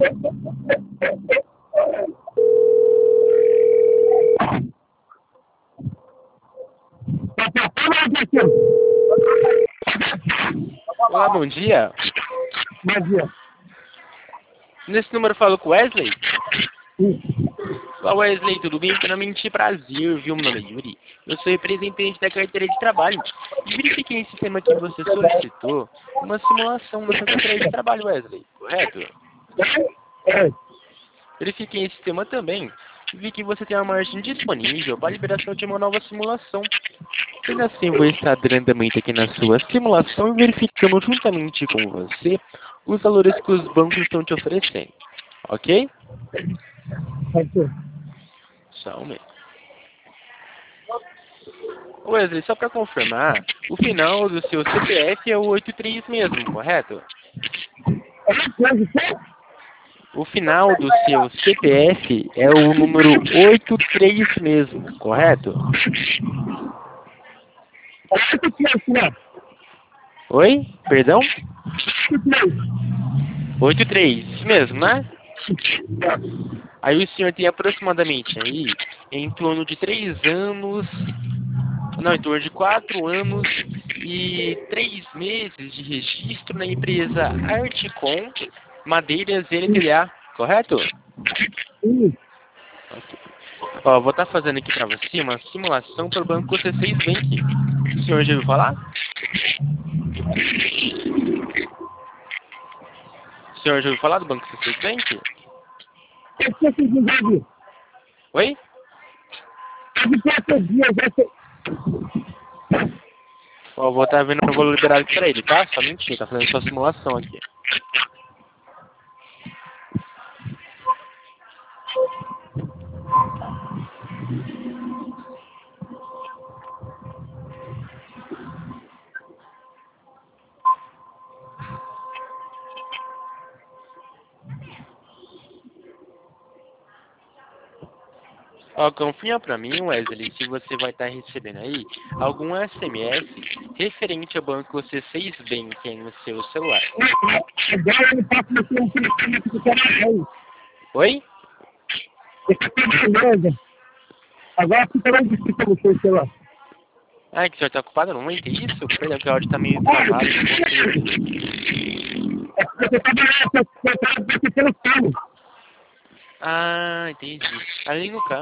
Olá, bom dia. Bom dia. Nesse número eu falo com o Wesley? Sim. Olá, Wesley, tudo bem? Finalmente prazer, viu? Meu nome é Yuri. Eu sou representante da carteira de trabalho. E verifiquei esse tema que você solicitou, uma simulação da sua carteira de trabalho, Wesley, correto? É. Verifiquei esse tema também e vi que você tem uma margem disponível para a liberação de uma nova simulação. Sendo assim, vou estar dando andamento aqui na sua simulação e verificamos juntamente com você os valores que os bancos estão te oferecendo. Ok? Certo. Só um momento. Wesley, só para confirmar, o final do seu CPF é o 83 mesmo, correto? O final do seu CPF é o número 83 mesmo, correto? Oi? Perdão? 83, isso mesmo, né? Aí o senhor tem aproximadamente aí em torno de 3 anos, não, em torno de 4 anos e 3 meses de registro na empresa Articom Madeiras LTDA, correto? Sim. Ok. Ó, vou estar fazendo aqui para você uma simulação para o Banco C6 Bank. O senhor já ouviu falar? O senhor já ouviu falar do Banco C6 Bank? Eu esqueci de ouvir. Oi? Ó, vou estar vendo o valor liberado para ele, tá? Só um minutinho, tá fazendo sua simulação aqui. Ó, confirma pra mim, Wesley, se você vai estar recebendo aí algum SMS referente ao Banco C6 Bank aí no seu celular. Agora eu não posso mexer no telefone porque eu não. Oi? Eu estou trabalhando. Agora fica mais difícil mexer no celular. Ah, que o senhor tá ocupado? Não entendi isso. Perdão, que o áudio tá meio travado. Não consigo ouvir. É porque eu estou trabalhando pelo telefone. Ah, entendi. Ali no caso.